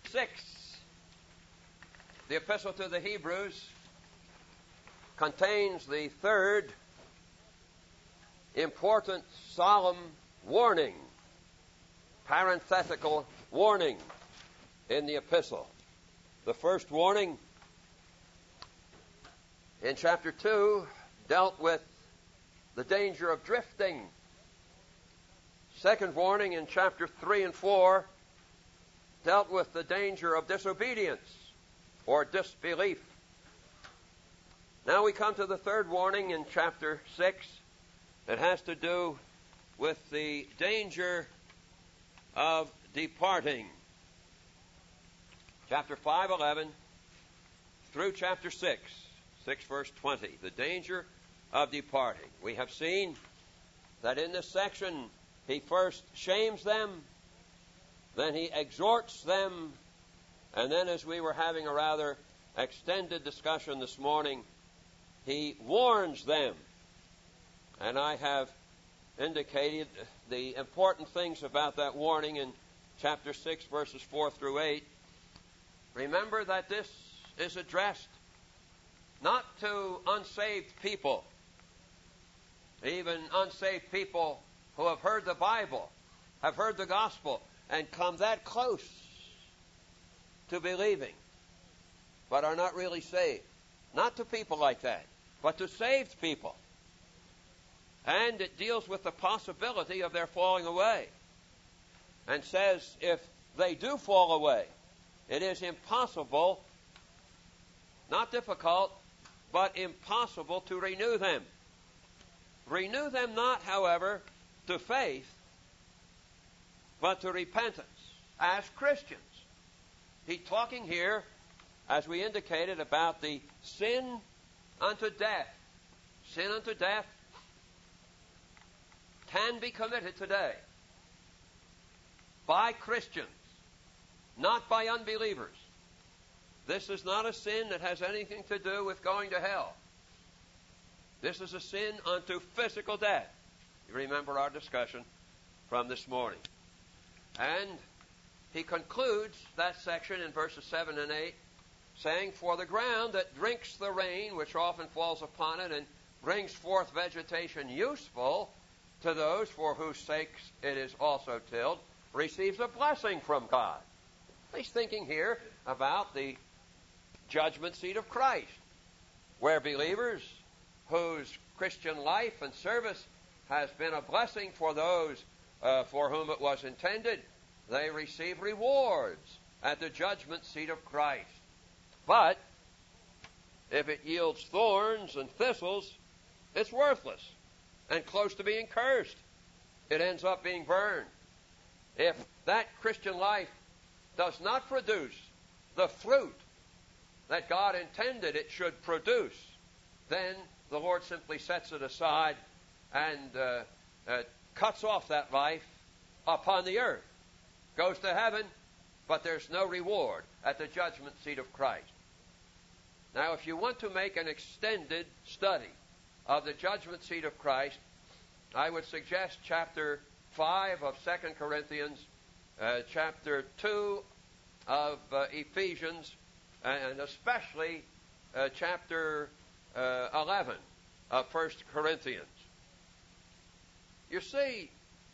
6, the Epistle to the Hebrews, contains the third important, solemn warning, parenthetical warning in the epistle. The first warning in chapter 2 dealt with the danger of drifting. Second warning in chapter 3 and 4 dealt with the danger of disobedience or disbelief. Now we come to the third warning in chapter 6. It has to do with the danger of departing. Chapter 5:11 through chapter 6 verse 20, the danger of departing. We have seen that in this section he first shames them, then he exhorts them, and then, as we were having a rather extended discussion this morning, he warns them. And I have indicated the important things about that warning in chapter 6, verses 4 through 8. Remember that this is addressed not to unsaved people, even unsaved people who have heard the Bible, have heard the gospel, and come that close to believing, but are not really saved. Not to people like that, but to saved people. And it deals with the possibility of their falling away, and says if they do fall away, it is impossible, not difficult, but impossible to renew them. Renew them not, however, to faith, but to repentance as Christians. He's talking here, as we indicated, about the sin unto death. Sin unto death can be committed today by Christians, not by unbelievers. This is not a sin that has anything to do with going to hell. This is a sin unto physical death. You remember our discussion from this morning. And he concludes that section in verses 7 and 8, saying, "For the ground that drinks the rain, which often falls upon it, and brings forth vegetation useful to those for whose sakes it is also tilled, receives a blessing from God." He's thinking here about the judgment seat of Christ, where believers whose Christian life and service has been a blessing for those for whom it was intended, they receive rewards at the judgment seat of Christ. But if it yields thorns and thistles, it's worthless and close to being cursed. It ends up being burned. If that Christian life does not produce the fruit that God intended it should produce, then the Lord simply sets it aside and cuts off that life upon the earth. Goes to heaven, but there's no reward at the judgment seat of Christ. Now, if you want to make an extended study of the judgment seat of Christ, I would suggest chapter 5 of 2 Corinthians, chapter 2 of Ephesians, and especially chapter 11 of 1 Corinthians. You see,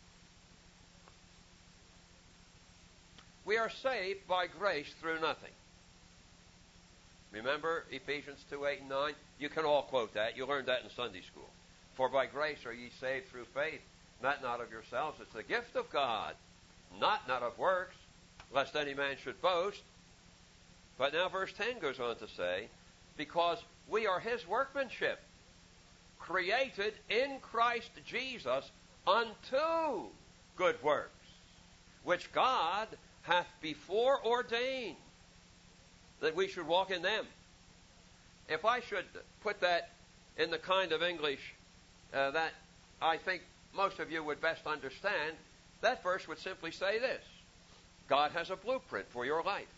we are saved by grace through nothing. Remember Ephesians 2, 8 and 9? You can all quote that. You learned that in Sunday school. "For by grace are ye saved through faith, that not of yourselves. It's the gift of God, not of works, lest any man should boast." But now verse 10 goes on to say, "Because we are his workmanship, created in Christ Jesus unto good works, which God hath before ordained that we should walk in them." If I should put that in the kind of English that I think most of you would best understand, that verse would simply say this: God has a blueprint for your life.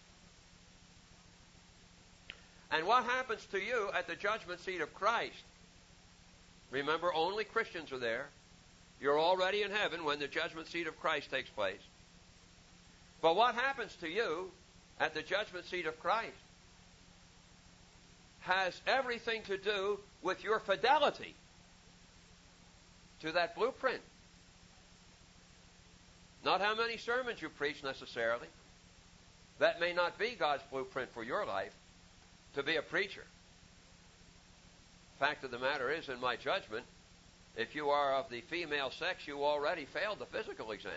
And what happens to you at the judgment seat of Christ? Remember, only Christians are there. You're already in heaven when the judgment seat of Christ takes place. But what happens to you at the judgment seat of Christ has everything to do with your fidelity to that blueprint. Not how many sermons you preach necessarily. That may not be God's blueprint for your life, to be a preacher. Fact of the matter is, in my judgment, if you are of the female sex, you already failed the physical exam.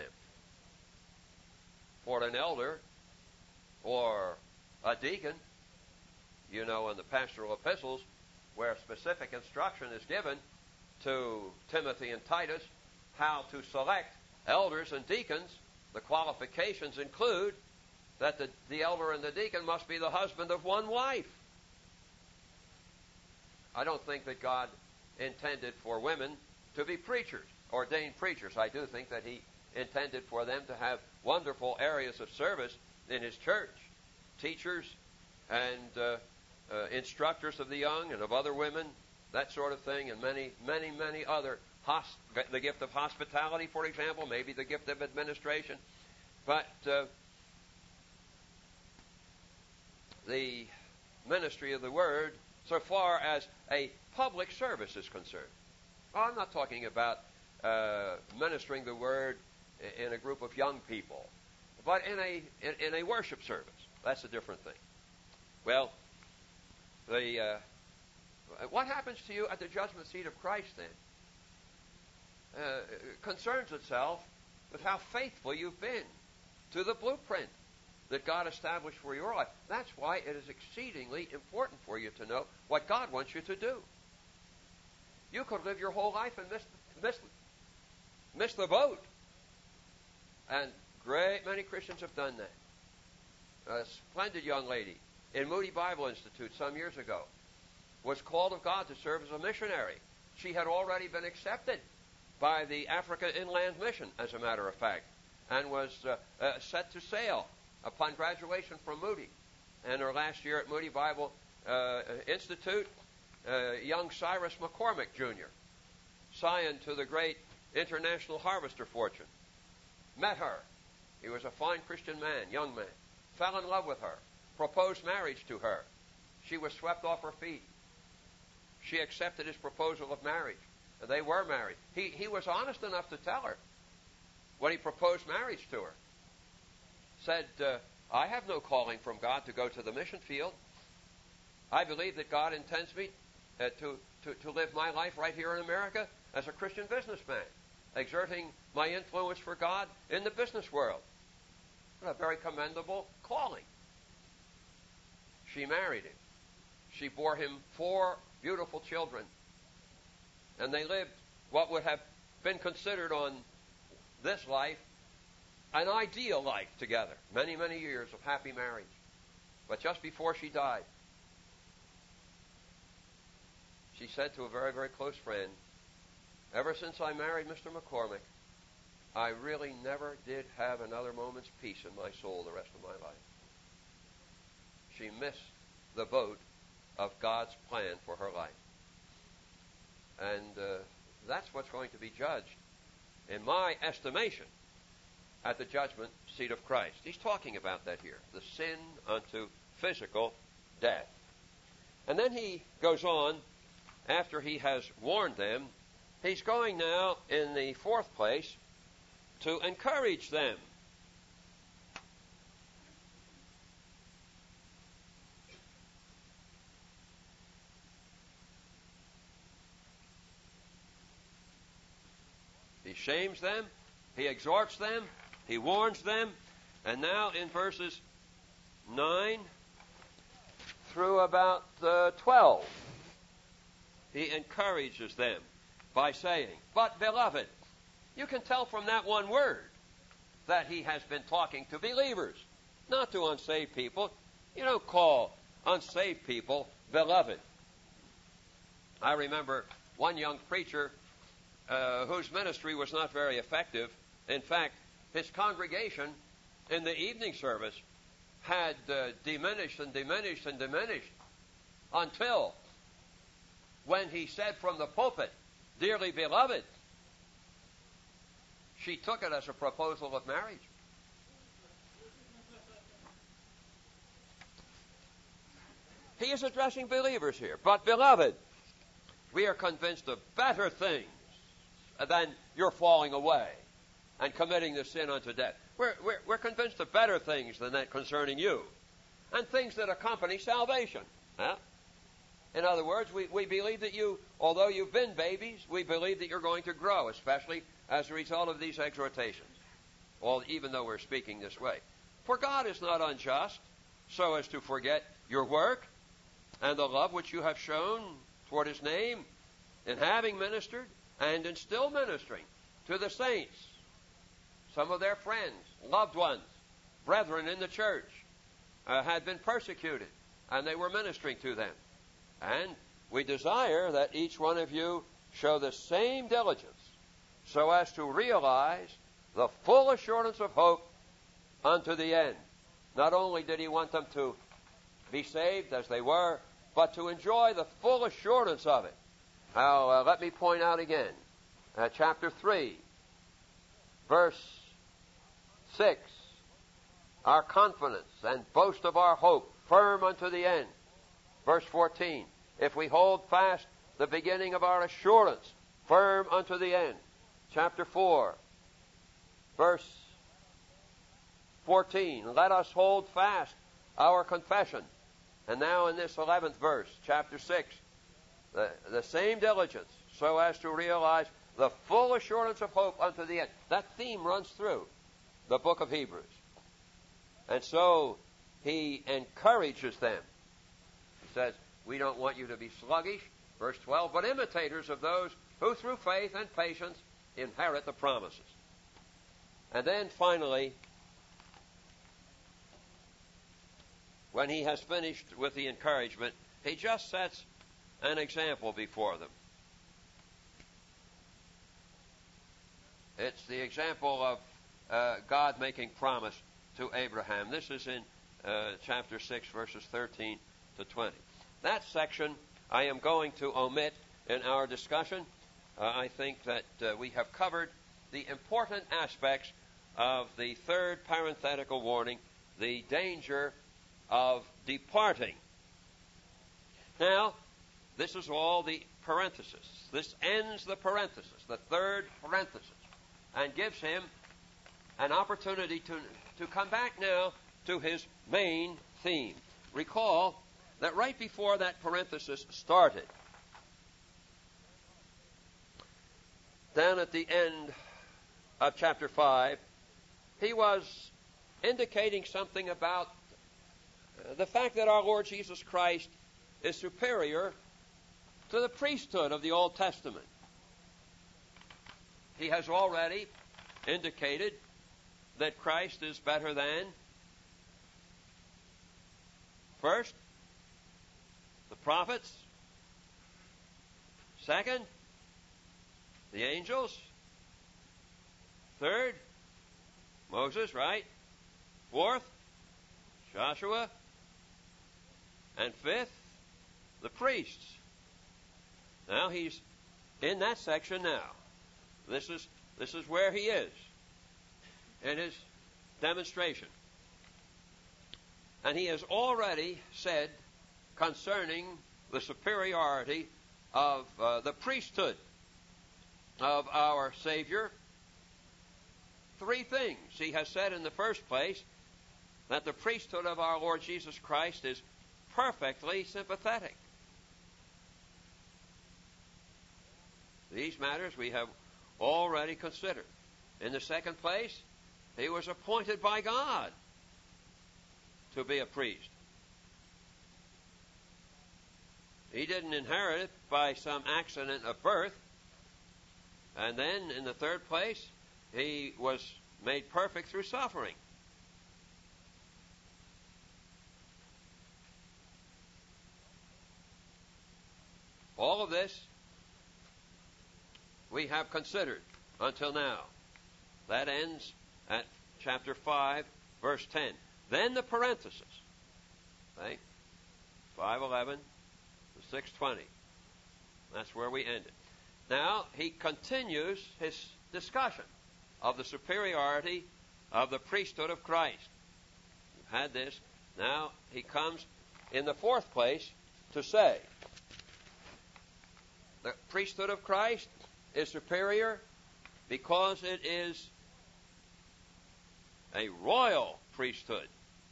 For an elder or a deacon, you know, in the pastoral epistles, where specific instruction is given to Timothy and Titus how to select elders and deacons, the qualifications include that the elder and the deacon must be the husband of one wife. I don't think that God intended for women to be preachers, ordained preachers. I do think that He intended for them to have wonderful areas of service in His church, teachers and instructors of the young and of other women, that sort of thing, and many, many, many other. The gift of hospitality, for example, maybe the gift of administration. But the ministry of the Word, so far as a public service is concerned. Well, I'm not talking about ministering the Word in a group of young people, but in a worship service. That's a different thing. Well, what happens to you at the judgment seat of Christ then concerns itself with how faithful you've been to the blueprint that God established for your life. That's why it is exceedingly important for you to know what God wants you to do. You could live your whole life and miss the boat. And great many Christians have done that. A splendid young lady in Moody Bible Institute some years ago was called of God to serve as a missionary. She had already been accepted by the Africa Inland Mission, as a matter of fact, and was set to sail upon graduation from Moody. And her last year at Moody Bible Institute, young Cyrus McCormick, Jr., scion to the great international harvester fortune, met her. He was a fine Christian man, young man, fell in love with her, proposed marriage to her. She was swept off her feet. She accepted his proposal of marriage. They were married. He was honest enough to tell her when he proposed marriage to her. Said, I have no calling from God to go to the mission field. I believe that God intends me to live my life right here in America as a Christian businessman, exerting my influence for God in the business world. A very commendable calling. She married him. She bore him 4 beautiful children. And they lived what would have been considered on this life an ideal life together. Many, many years of happy marriage. But just before she died, she said to a very, very close friend, ever since I married Mr. McCormick, I really never did have another moment's peace in my soul the rest of my life. She missed the boat of God's plan for her life. And that's what's going to be judged, in my estimation, at the judgment seat of Christ. He's talking about that here, the sin unto physical death. And then he goes on, after he has warned them, he's going now, in the 4th place, to encourage them. He shames them, he exhorts them, he warns them, and now in verses 9 through about 12, he encourages them by saying, but beloved, you can tell from that one word that he has been talking to believers, not to unsaved people. You don't call unsaved people beloved. I remember one young preacher whose ministry was not very effective. In fact, his congregation in the evening service had diminished and diminished and diminished until when he said from the pulpit, dearly beloved, she took it as a proposal of marriage. he is addressing believers here. But, beloved, we are convinced of better things than your falling away and committing the sin unto death. We're convinced of better things than that concerning you, and things that accompany salvation. Huh? In other words, we believe that you, although you've been babies, we believe that you're going to grow, especially as a result of these exhortations, even though we're speaking this way. For God is not unjust, so as to forget your work and the love which you have shown toward his name in having ministered and in still ministering to the saints, some of their friends, loved ones, brethren in the church, had been persecuted, and they were ministering to them. And we desire that each one of you show the same diligence so as to realize the full assurance of hope unto the end. Not only did he want them to be saved as they were, but to enjoy the full assurance of it. Now, let me point out again, chapter 3, verse 6, our confidence and boast of our hope, firm unto the end. Verse 14, if we hold fast the beginning of our assurance, firm unto the end. Chapter 4, verse 14, let us hold fast our confession. And now in this 11th verse, chapter 6, the same diligence, so as to realize the full assurance of hope unto the end. That theme runs through the book of Hebrews. And so he encourages them. He says, we don't want you to be sluggish, verse 12, but imitators of those who through faith and patience inherit the promises. And then finally, when he has finished with the encouragement, he just sets an example before them. It's the example of God making promise to Abraham. This is in chapter 6, verses 13 to 20. That section I am going to omit in our discussion. I think that we have covered the important aspects of the third parenthetical warning, the danger of departing. Now, this is all the parenthesis. This ends the parenthesis, the third parenthesis, and gives him an opportunity to come back now to his main theme. Recall that right before that parenthesis started, down at the end of chapter 5, he was indicating something about the fact that our Lord Jesus Christ is superior to the priesthood of the Old Testament. He has already indicated that Christ is better than, first, the prophets, second, the angels, third, Moses, right? Fourth, Joshua, and fifth, the priests. Now he's in that section now. This is where he is in his demonstration. And he has already said concerning the superiority of the priesthood of our Savior, three things. He has said in the first place that the priesthood of our Lord Jesus Christ is perfectly sympathetic. These matters we have already considered. In the second place, he was appointed by God to be a priest. He didn't inherit it by some accident of birth. And then, in the third place, he was made perfect through suffering. All of this we have considered until now. That ends at chapter 5, verse 10. Then the parenthesis, right? 5:11 to 6:20. That's where we ended. Now he continues his discussion of the superiority of the priesthood of Christ. We've had this. Now he comes in the fourth place, to say the priesthood of Christ is superior because it is a royal priesthood.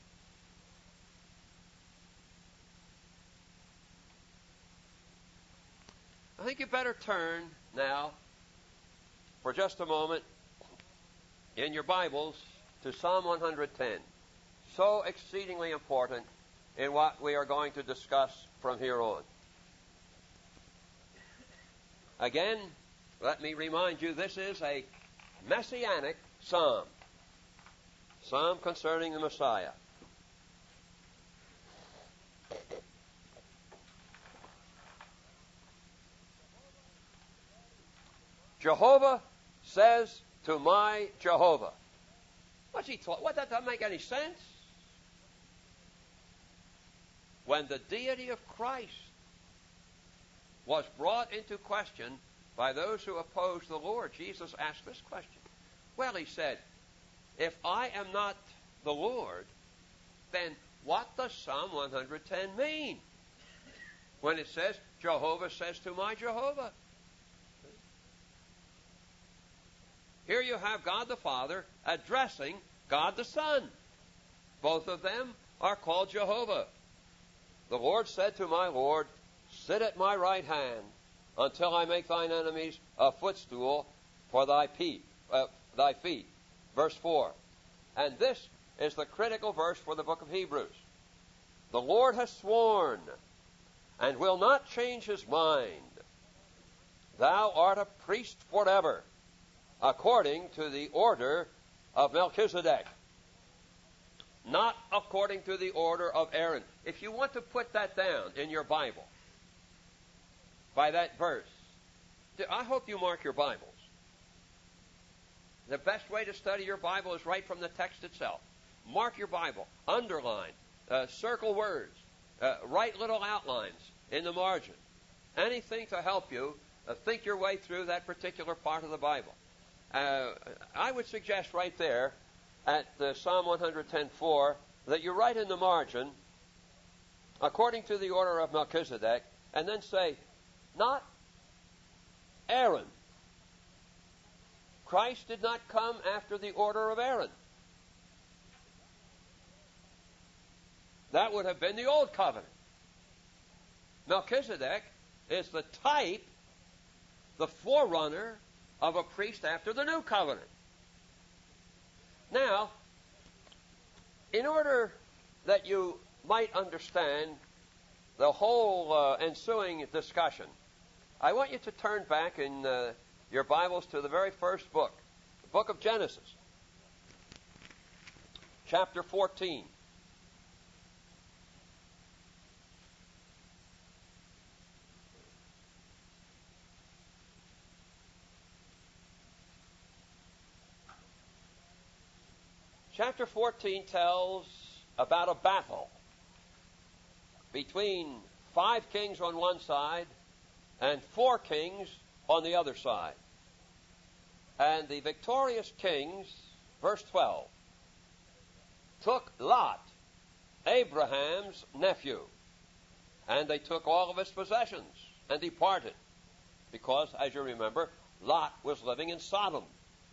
I think you better turn now, for just a moment, in your Bibles to Psalm 110. So exceedingly important in what we are going to discuss from here on. Again, let me remind you, this is a messianic psalm. Psalm concerning the Messiah. Jehovah says to my Jehovah. What's he talking? What, that doesn't make any sense. When the deity of Christ was brought into question by those who opposed the Lord, Jesus asked this question. Well, he said, if I am not the Lord, then what does Psalm 110 mean? When it says, Jehovah says to my Jehovah. Here you have God the Father addressing God the Son. Both of them are called Jehovah. The Lord said to my Lord, sit at my right hand until I make thine enemies a footstool for thy feet. Verse 4. And this is the critical verse for the book of Hebrews. The Lord has sworn and will not change his mind. Thou art a priest forever, according to the order of Melchizedek, not according to the order of Aaron. If you want to put that down in your Bible, by that verse, I hope you mark your Bibles. The best way to study your Bible is right from the text itself. Mark your Bible, underline, circle words, write little outlines in the margin. Anything to help you think your way through that particular part of the Bible. I would suggest right there at Psalm 110:4 that you write in the margin, according to the order of Melchizedek, and then say, not Aaron. Christ did not come after the order of Aaron. That would have been the old covenant. Melchizedek is the type, the forerunner of a priest after the new covenant. Now, in order that you might understand the whole ensuing discussion, I want you to turn back in your Bibles to the very first book, the book of Genesis, chapter 14. Chapter 14 tells about a battle between 5 kings on one side and 4 kings on the other side. And the victorious kings, verse 12, took Lot, Abraham's nephew, and they took all of his possessions and departed, because, as you remember, Lot was living in Sodom.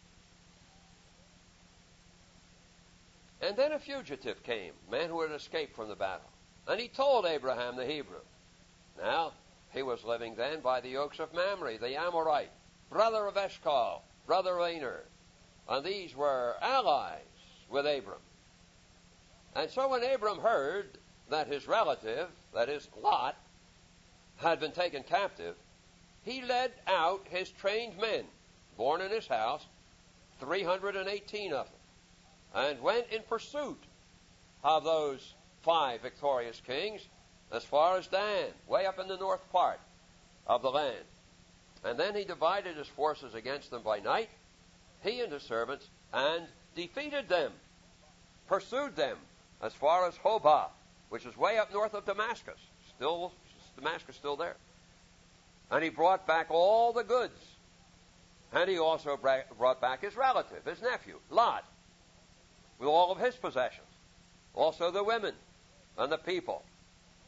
And then a fugitive came, a man who had escaped from the battle. And he told Abraham the Hebrew. Now, he was living then by the oaks of Mamre, the Amorite, brother of Eshcol, brother of Aner. And these were allies with Abram. And so when Abram heard that his relative, that is Lot, had been taken captive, he led out his trained men, born in his house, 318 of them, and went in pursuit of those 5 victorious kings as far as Dan, way up in the north part of the land. And then he divided his forces against them by night, he and his servants, and defeated them, pursued them as far as Hobah, which is way up north of Damascus. Damascus still there. And he brought back all the goods. And he also brought back his relative, his nephew, Lot, with all of his possessions. Also the women and the people.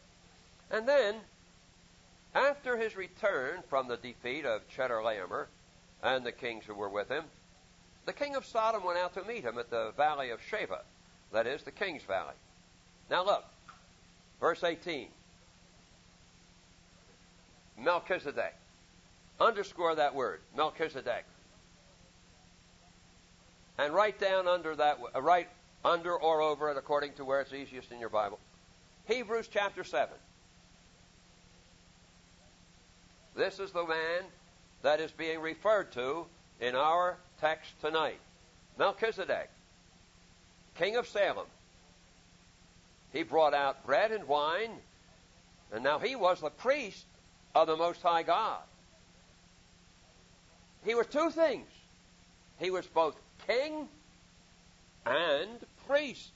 And then, after his return from the defeat of Chedorlaomer and the kings who were with him, the king of Sodom went out to meet him at the valley of Sheba, that is, the king's valley. Now look, verse 18. Melchizedek. Underscore that word, Melchizedek. And write down under that, write under or over it according to where it's easiest in your Bible. Hebrews chapter 7. This is the man that is being referred to in our text tonight. Melchizedek, king of Salem. He brought out bread and wine, and now he was the priest of the Most High God. He was two things. He was both king and priest,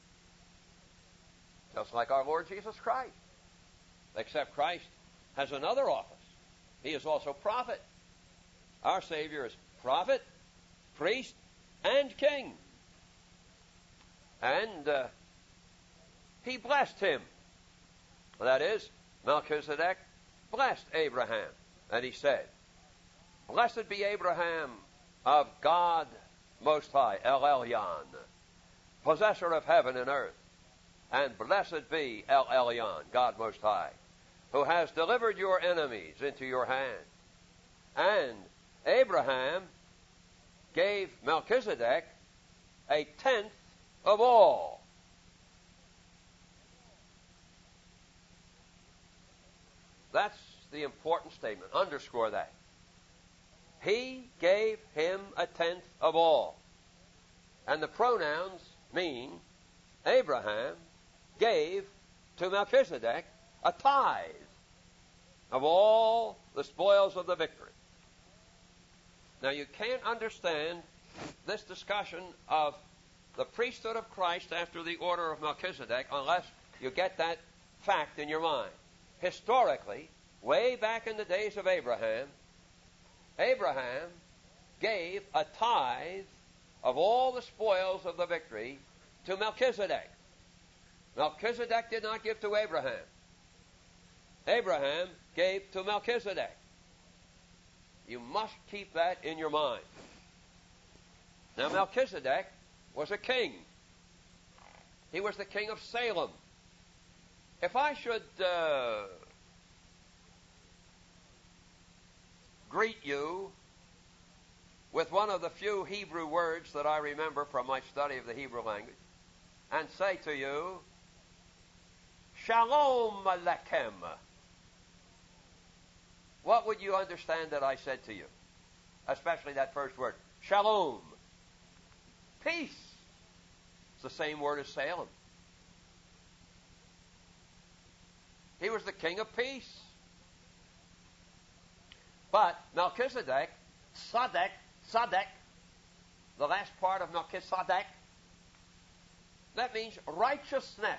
just like our Lord Jesus Christ. Except Christ has another office. He is also prophet. Our Savior is prophet, priest, and king. And he blessed him. That is, Melchizedek blessed Abraham. And he said, Blessed be Abraham of God Most High, El Elyon, possessor of heaven and earth. And blessed be El Elyon, God Most High, who has delivered your enemies into your hand. And Abraham gave Melchizedek a tenth of all. That's the important statement. Underscore that. He gave him a tenth of all. And the pronouns mean Abraham gave to Melchizedek a tithe of all the spoils of the victory. Now, you can't understand this discussion of the priesthood of Christ after the order of Melchizedek unless you get that fact in your mind. Historically, way back in the days of Abraham, Abraham gave a tithe of all the spoils of the victory to Melchizedek. Melchizedek did not give to Abraham. Abraham gave to Melchizedek. You must keep that in your mind. Now, Melchizedek was a king. He was the king of Salem. If I should greet you with one of the few Hebrew words that I remember from my study of the Hebrew language, and say to you, Shalom Aleichem, what would you understand that I said to you? Especially that first word, Shalom. Peace. It's the same word as Salem. He was the king of peace. But Melchizedek, Sadek, the last part of Melchizedek, that means righteousness.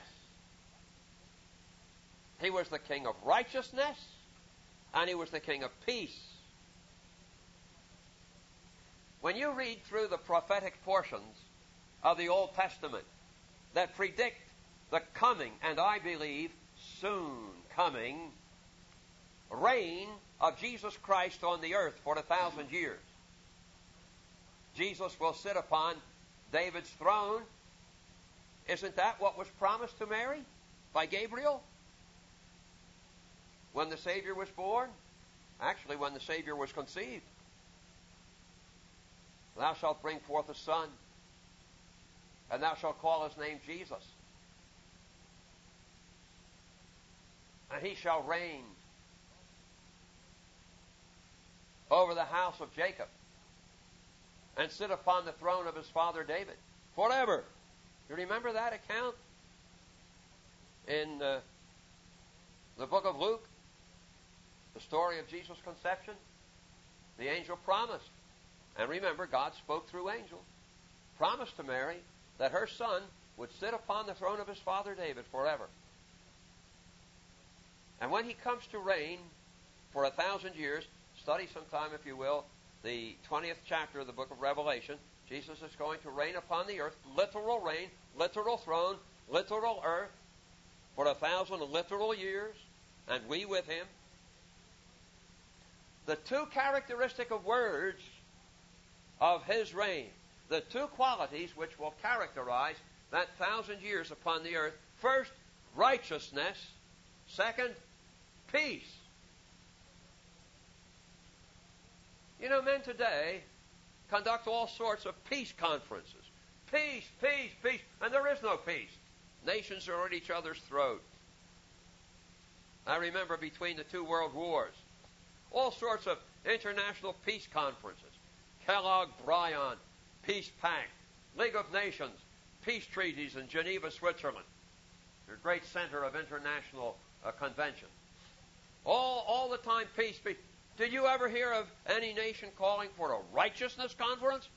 He was the king of righteousness, and he was the king of peace. When you read through the prophetic portions of the Old Testament that predict the coming, and I believe soon coming, reign of Jesus Christ on the earth for 1,000 years. Jesus will sit upon David's throne. Isn't that what was promised to Mary by Gabriel when the Savior was born? Actually, when the Savior was conceived. Thou shalt bring forth a son, and thou shalt call his name Jesus. And he shall reign over the house of Jacob and sit upon the throne of his father David forever. You remember that account in the book of Luke? The story of Jesus' conception? The angel promised. And remember, God spoke through angels. Promised to Mary that her son would sit upon the throne of his father David forever. And when he comes to reign for 1,000 years, study sometime, if you will, the 20th chapter of the book of Revelation. Jesus is going to reign upon the earth, literal reign, literal throne, literal earth, for 1,000 literal years. and we with him. The two characteristic of words of his reign, the two qualities which will characterize that 1,000 years upon the earth. First, righteousness. Second, peace. You know, men today conduct all sorts of peace conferences. Peace, peace, peace. And there is no peace. Nations are at each other's throat. I remember between the two world wars, all sorts of international peace conferences. Kellogg-Briand, Peace Pact, League of Nations, peace treaties in Geneva, Switzerland. Their great center of international convention. All the time peace, peace. Did you ever hear of any nation calling for a righteousness conference?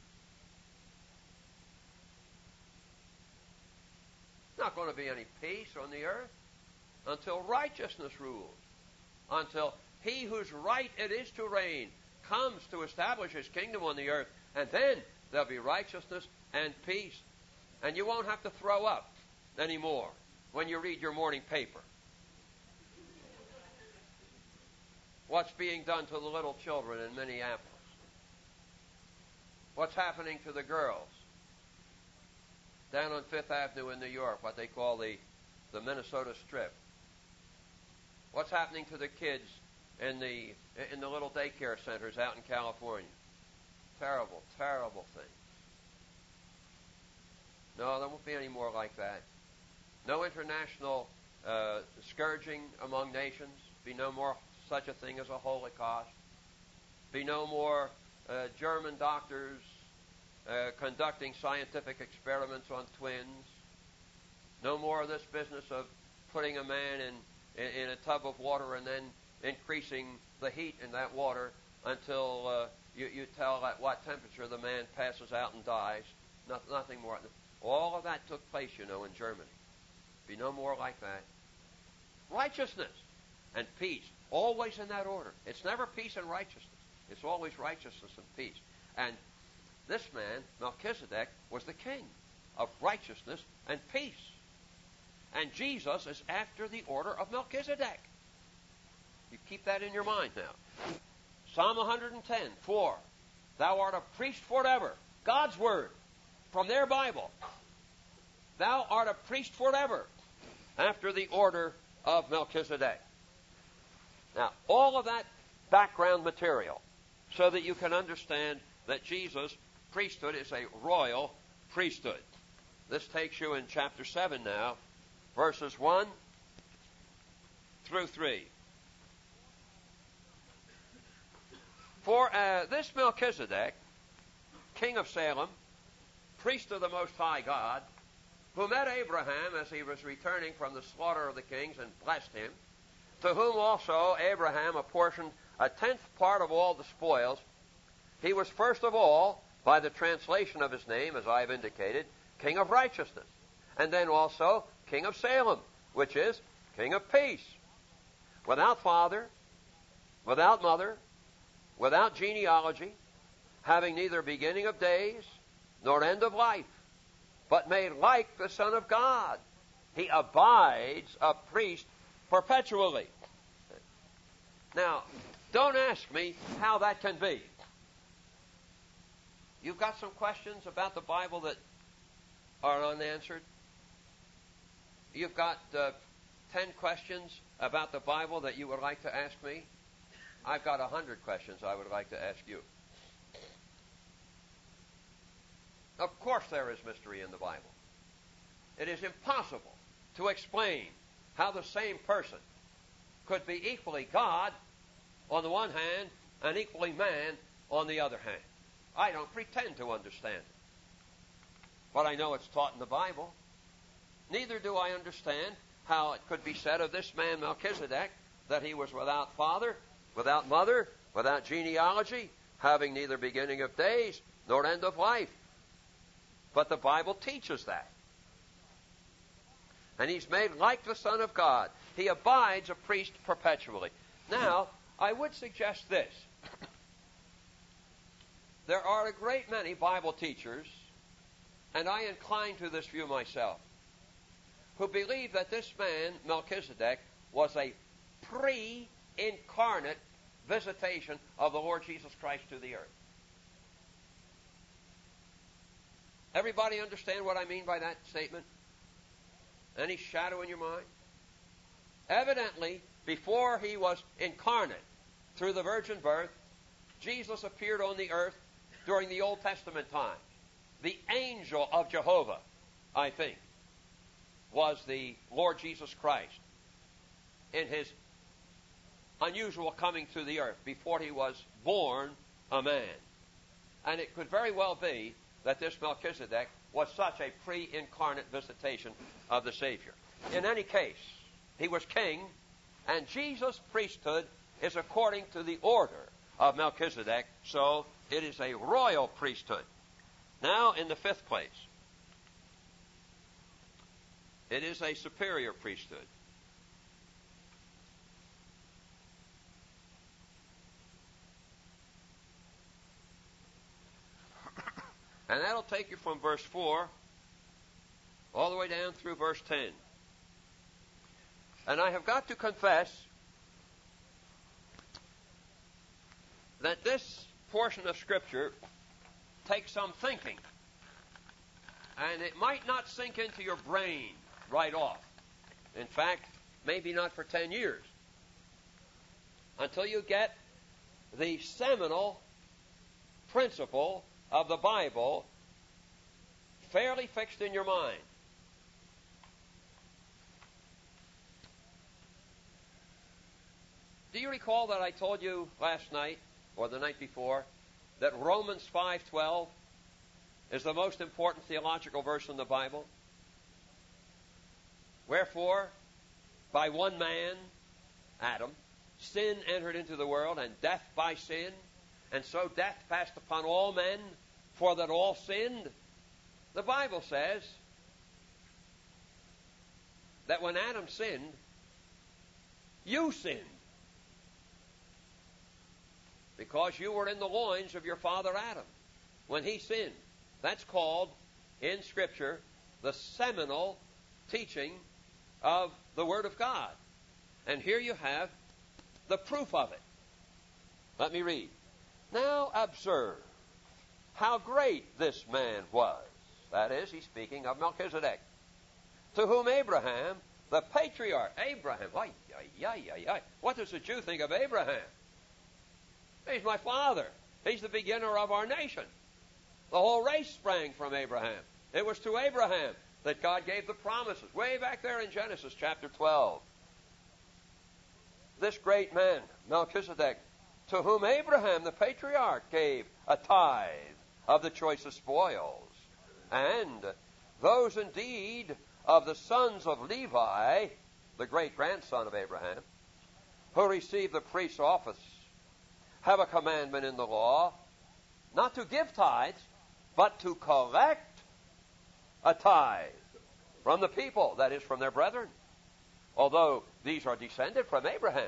Not going to be any peace on the earth until righteousness rules, until he whose right it is to reign comes to establish his kingdom on the earth, and then there'll be righteousness and peace. And you won't have to throw up anymore when you read your morning paper. What's being done to the little children in Minneapolis? What's happening to the girls down on Fifth Avenue in New York, what they call the Minnesota Strip? What's happening to the kids in the little daycare centers out in California? Terrible, terrible things. No, there won't be any more like that. No international scourging among nations. Be no more such a thing as a Holocaust. Be no more German doctors conducting scientific experiments on twins. No more of this business of putting a man in a tub of water and then increasing the heat in that water until you tell at what temperature the man passes out and dies. Nothing more. All of that took place, you know, in Germany. Be no more like that. Righteousness and peace, always in that order. It's never peace and righteousness. It's always righteousness and peace. And this man, Melchizedek, was the king of righteousness and peace. And Jesus is after the order of Melchizedek. You keep that in your mind now. Psalm 110, 4. Thou art a priest forever. God's word from their Bible. Thou art a priest forever after the order of Melchizedek. Now, all of that background material so that you can understand that Jesus' priesthood is a royal priesthood. This takes you in chapter 7 now, verses 1 through 3. For this Melchizedek, king of Salem, priest of the Most High God, who met Abraham as he was returning from the slaughter of the kings and blessed him, to whom also Abraham apportioned a 10th part of all the spoils, he was first of all, by the translation of his name, as I have indicated, king of righteousness, and then also king of Salem, which is king of peace, without father, without mother, without genealogy, having neither beginning of days nor end of life, but made like the Son of God. He abides a priest perpetually. Now, don't ask me how that can be. You've got some questions about the Bible that are unanswered. You've got 10 questions about the Bible that you would like to ask me. I've got 100 questions I would like to ask you. Of course there is mystery in the Bible. It is impossible to explain how the same person could be equally God on the one hand and equally man on the other hand. I don't pretend to understand it. But I know it's taught in the Bible. Neither do I understand how it could be said of this man Melchizedek that he was without father, without mother, without genealogy, having neither beginning of days nor end of life. But the Bible teaches that. And he's made like the Son of God. He abides a priest perpetually. Now, I would suggest this. There are a great many Bible teachers, and I incline to this view myself, who believe that this man, Melchizedek, was a pre-incarnate visitation of the Lord Jesus Christ to the earth. Everybody understand what I mean by that statement? Any shadow in your mind? Evidently, before he was incarnate through the virgin birth, Jesus appeared on the earth during the Old Testament time. The angel of Jehovah, I think, was the Lord Jesus Christ in his unusual coming to the earth before he was born a man. And it could very well be that this Melchizedek was such a pre-incarnate visitation of the Savior. In any case, he was king, and Jesus' priesthood is according to the order of Melchizedek, so it is a royal priesthood. Now, in the fifth place, it is a superior priesthood. And that'll take you from verse 4 all the way down through verse 10. And I have got to confess that this portion of Scripture takes some thinking. And it might not sink into your brain right off. In fact, maybe not for 10 years. Until you get the seminal principle of the Bible fairly fixed in your mind. Do you recall that I told you last night, or the night before, that Romans 5:12 is the most important theological verse in the Bible? Wherefore, by one man, Adam, sin entered into the world, and death by sin, and so death passed upon all men, for that all sinned. The Bible says that when Adam sinned, you sinned, because you were in the loins of your father Adam when he sinned. That's called, in Scripture, the seminal teaching of the Word of God. And here you have the proof of it. Let me read. Now observe how great this man was. That is, he's speaking of Melchizedek, to whom Abraham, the patriarch, Abraham, what does a Jew think of Abraham? He's my father. He's the beginner of our nation. The whole race sprang from Abraham. It was to Abraham that God gave the promises, way back there in Genesis chapter 12. This great man, Melchizedek, to whom Abraham, the patriarch, gave a tithe of the choicest spoils. And those indeed of the sons of Levi, the great-grandson of Abraham, who received the priest's office, have a commandment in the law, not to give tithes, but to collect a tithe from the people, that is, from their brethren, although these are descended from Abraham.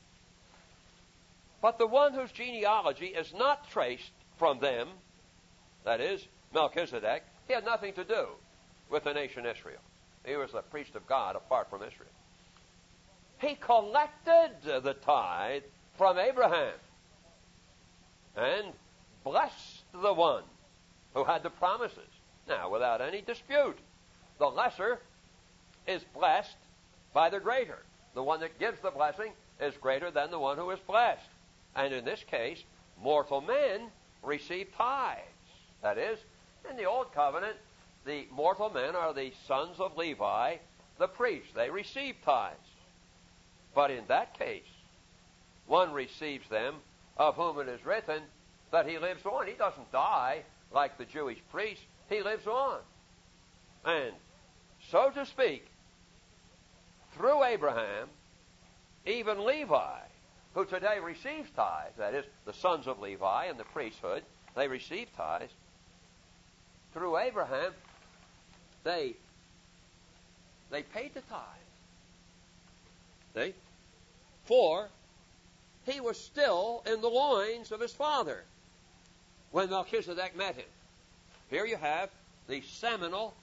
But the one whose genealogy is not traced from them, that is, Melchizedek, he had nothing to do with the nation Israel. He was the priest of God apart from Israel. He collected the tithe from Abraham and blessed the one who had the promises. Now, without any dispute, the lesser is blessed by the greater. The one that gives the blessing is greater than the one who is blessed. And in this case, mortal men receive tithes. That is, in the Old Covenant, the mortal men are the sons of Levi, the priests. They receive tithes. But in that case, one receives them of whom it is written that he lives on. He doesn't die like the Jewish priest. He lives on. And, so to speak, through Abraham, even Levi, who today receives tithes, that is, the sons of Levi and the priesthood, they receive tithes. Through Abraham, they paid the tithe. See? For he was still in the loins of his father when Melchizedek met him. Here you have the seminal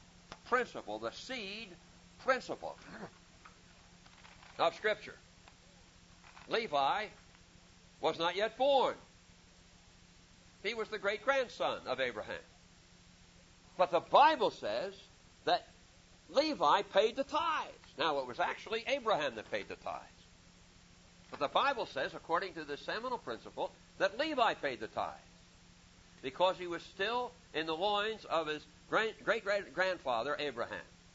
principle, the seed principle of Scripture. Levi was not yet born. He was the great-grandson of Abraham. But the Bible says that Levi paid the tithes. Now, it was actually Abraham that paid the tithes. But the Bible says, according to the seminal principle, that Levi paid the tithes because he was still in the loins of his great-grandfather Abraham.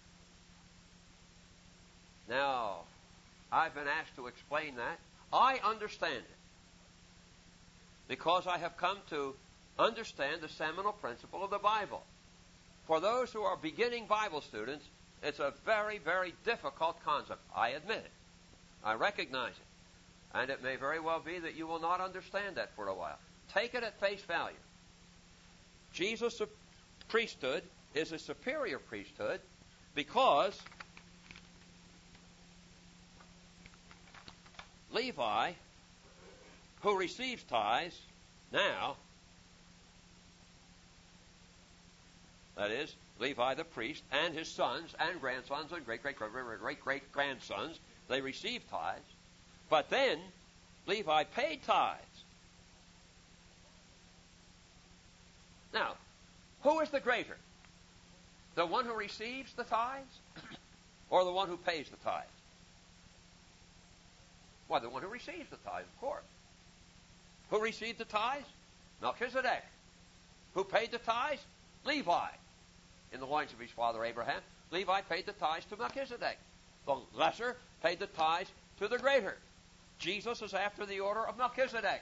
Now, I've been asked to explain that. I understand it because I have come to understand the seminal principle of the Bible. For those who are beginning Bible students, it's a very, very difficult concept. I admit it. I recognize it. And it may very well be that you will not understand that for a while. Take it at face value. Jesus' priesthood is a superior priesthood because Levi, who receives tithes now, that is, Levi the priest and his sons and grandsons and great-great-grandsons, they receive tithes. But then Levi paid tithes. Now, who is the greater? The one who receives the tithes or the one who pays the tithes? Well, the one who receives the tithes, of course. Who received the tithes? Melchizedek. Who paid the tithes? Levi. In the loins of his father Abraham, Levi paid the tithes to Melchizedek. The lesser paid the tithes to the greater. Jesus is after the order of Melchizedek.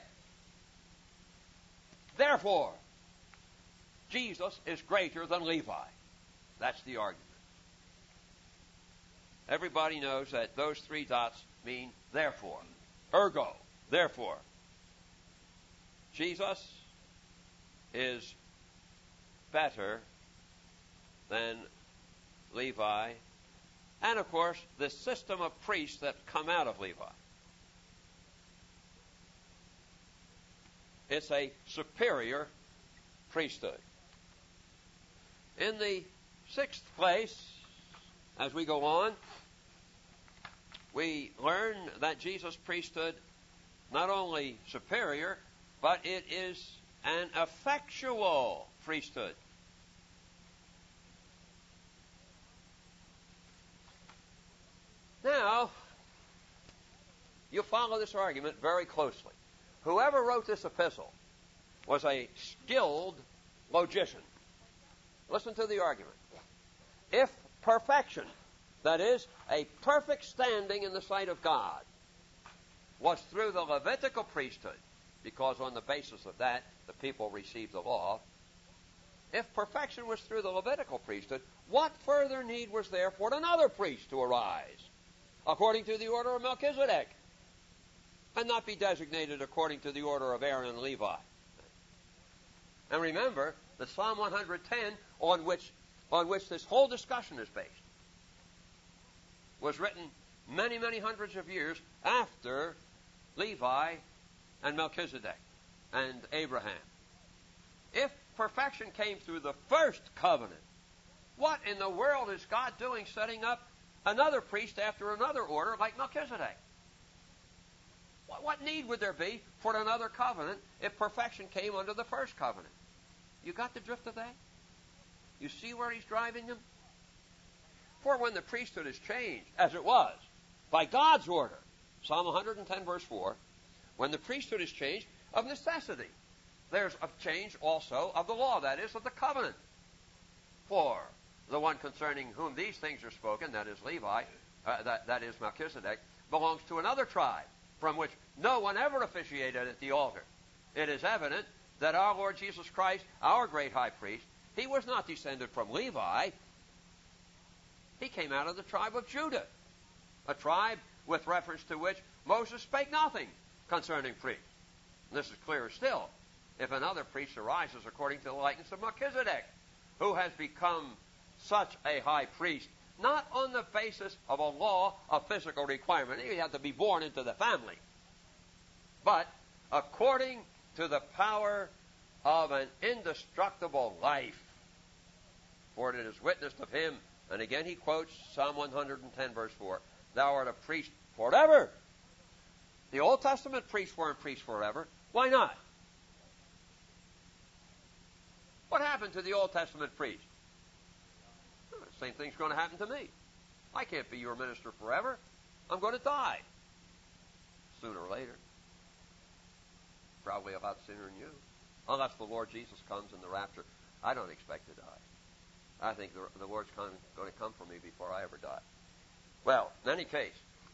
Therefore, Jesus is greater than Levi. That's the argument. Everybody knows that those three dots mean therefore. Ergo, therefore. Jesus is better than Levi, and of course, the system of priests that come out of Levi. It's a superior priesthood. In the sixth place, as we go on, we learn that Jesus' priesthood not only superior, but it is an effectual priesthood. Now, you follow this argument very closely. Whoever wrote this epistle was a skilled logician. Listen to the argument. If perfection, that is, a perfect standing in the sight of God, was through the Levitical priesthood, because on the basis of that, the people received the law, if perfection was through the Levitical priesthood, what further need was there for another priest to arise, according to the order of Melchizedek, and not be designated according to the order of Aaron and Levi? And remember that Psalm 110, on which this whole discussion is based, was written many, many hundreds of years after Levi and Melchizedek and Abraham. If perfection came through the first covenant, what in the world is God doing setting up another priest after another order like Melchizedek? What need would there be for another covenant if perfection came under the first covenant? You got the drift of that? You see where he's driving them? For when the priesthood is changed, as it was, by God's order, Psalm 110 verse 4, when the priesthood is changed, of necessity, there's a change also of the law, that is, of the covenant. For the one concerning whom these things are spoken, that is Levi, that is Melchizedek, belongs to another tribe, from which no one ever officiated at the altar. It is evident that our Lord Jesus Christ, our great high priest, he was not descended from Levi. He came out of the tribe of Judah, a tribe with reference to which Moses spake nothing concerning priests. And this is clearer still if another priest arises according to the likeness of Melchizedek, who has become such a high priest, not on the basis of a law of physical requirement. He had to be born into the family, but according to the power of an indestructible life. For it is witnessed of him, and again he quotes Psalm 110 verse 4, thou art a priest forever The Old Testament priests weren't priests forever. Why not? What happened to the Old Testament priest? Well, the same thing's going to happen to me. I can't be your minister forever. I'm going to die sooner or later. Probably a lot sooner than you. Unless the Lord Jesus comes in the rapture. I don't expect to die. I think the Lord's going to come for me before I ever die. Well, in any case,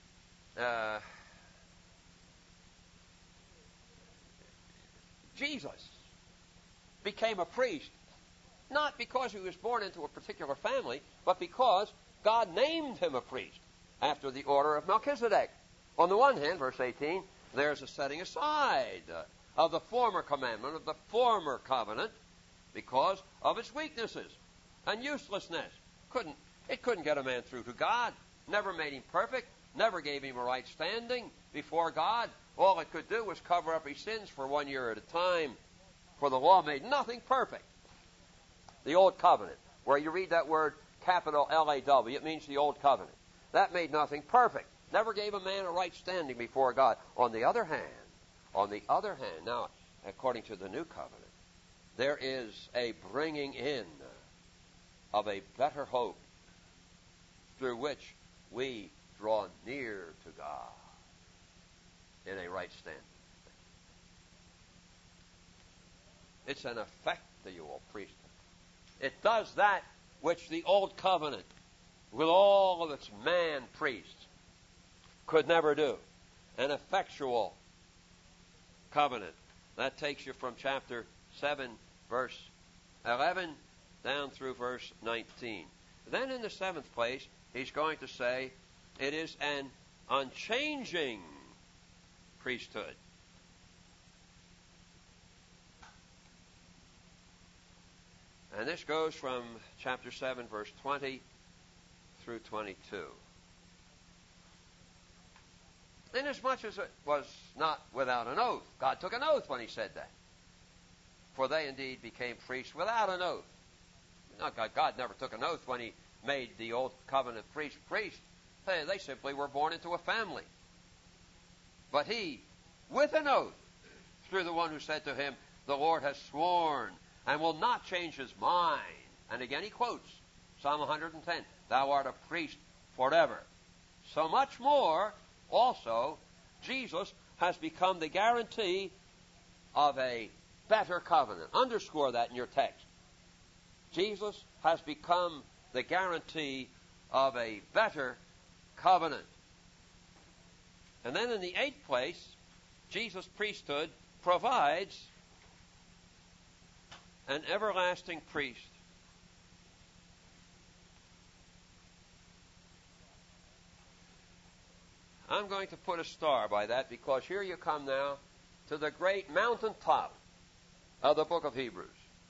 Jesus became a priest not because he was born into a particular family, but because God named him a priest after the order of Melchizedek. On the one hand, verse 18, there's a setting aside of the former commandment, of the former covenant, because of its weaknesses and uselessness. It couldn't get a man through to God. Never made him perfect. Never gave him a right standing before God. All it could do was cover up his sins for 1 year at a time. For the law made nothing perfect. The Old Covenant, where you read that word capital L-A-W, it means the Old Covenant. That made nothing perfect. Never gave a man a right standing before God. On the other hand, now, according to the New Covenant, there is a bringing in of a better hope through which we draw near to God in a right standing. It's an effectual priesthood. It does that which the Old Covenant, with all of its man priests, could never do. An effectual covenant. That takes you from chapter 7, verse 11, down through verse 19. Then in the seventh place, he's going to say, it is an unchanging priesthood. And this goes from chapter 7, verse 20 through 22. Inasmuch as it was not without an oath. God took an oath when he said that. For they indeed became priests without an oath. God never took an oath when he made the old covenant priest. They simply were born into a family. But he, with an oath, through the one who said to him, the Lord has sworn and will not change his mind. And again he quotes Psalm 110, thou art a priest forever. So much more, also, Jesus has become the guarantee of a better covenant. Underscore that in your text. Jesus has become the guarantee of a better covenant. And then in the eighth place, Jesus' priesthood provides an everlasting priest. I'm going to put a star by that because here you come now to the great mountaintop of the book of Hebrews.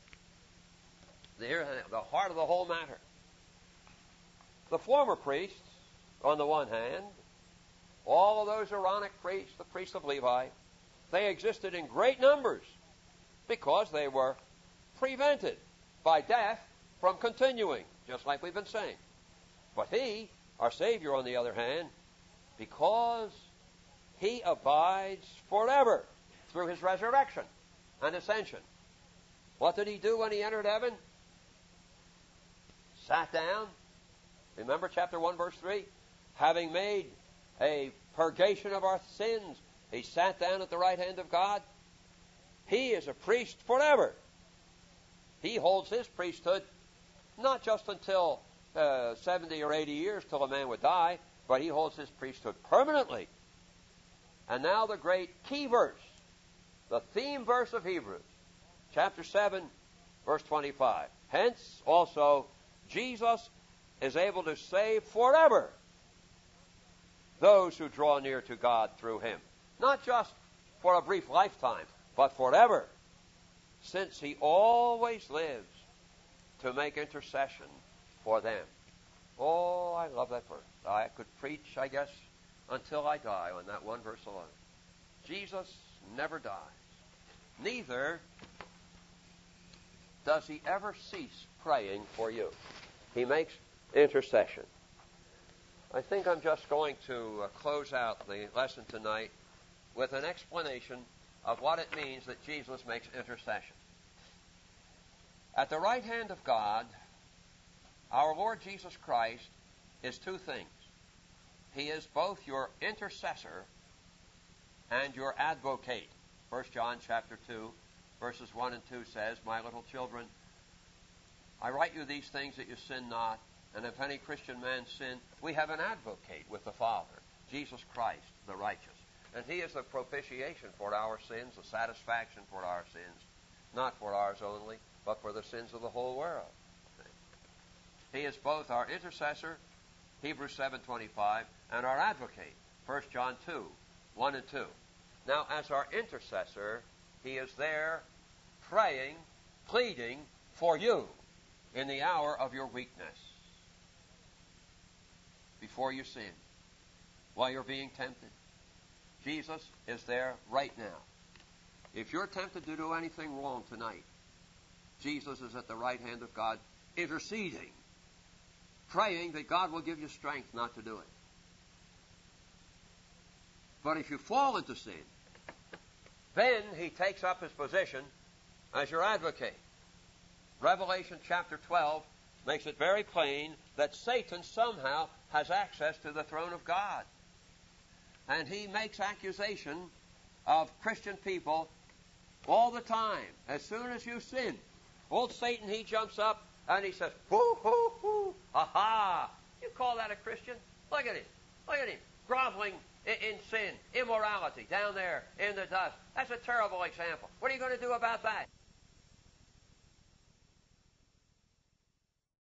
The heart of the whole matter. The former priests, on the one hand, all of those Aaronic priests, the priests of Levi, they existed in great numbers because they were prevented by death from continuing, just like we've been saying. But he, our Savior, on the other hand, because he abides forever through his resurrection and ascension. What did he do when he entered heaven? Sat down. Remember chapter 1, verse 3? Having made a purgation of our sins, he sat down at the right hand of God. He is a priest forever. He holds his priesthood not just until 70 or 80 years till a man would die, but he holds his priesthood permanently. And now the great key verse, the theme verse of Hebrews, chapter 7, verse 25. Hence, also, Jesus is able to save forever those who draw near to God through him. Not just for a brief lifetime, but forever, since he always lives to make intercession for them. Oh, I love that verse. I could preach, I guess, until I die on that one verse alone. Jesus never dies. Neither does he ever cease praying for you. He makes intercession. I think I'm just going to close out the lesson tonight with an explanation of what it means that Jesus makes intercession. At the right hand of God, our Lord Jesus Christ is two things. He is both your intercessor and your advocate. 1 John chapter 2, verses 1 and 2 says, "My little children, I write you these things that you sin not, and if any Christian man sin, we have an advocate with the Father, Jesus Christ, the righteous. And he is the propitiation for our sins, the satisfaction for our sins, not for ours only, but for the sins of the whole world." He is both our intercessor, Hebrews 7:25, and our advocate, 1 John 2, 1 and 2. Now, as our intercessor, he is there praying, pleading for you in the hour of your weakness, before you sin, while you're being tempted. Jesus is there right now. If you're tempted to do anything wrong tonight, Jesus is at the right hand of God, interceding, praying that God will give you strength not to do it. But if you fall into sin, then he takes up his position as your advocate. Revelation chapter 12 makes it very plain that Satan somehow has access to the throne of God. And he makes accusation of Christian people all the time. As soon as you sin, old Satan, he jumps up and he says, "Hoo, hoo, hoo, aha! You call that a Christian? Look at him. Look at him. Groveling in sin, immorality, down there in the dust. That's a terrible example. What are you going to do about that?"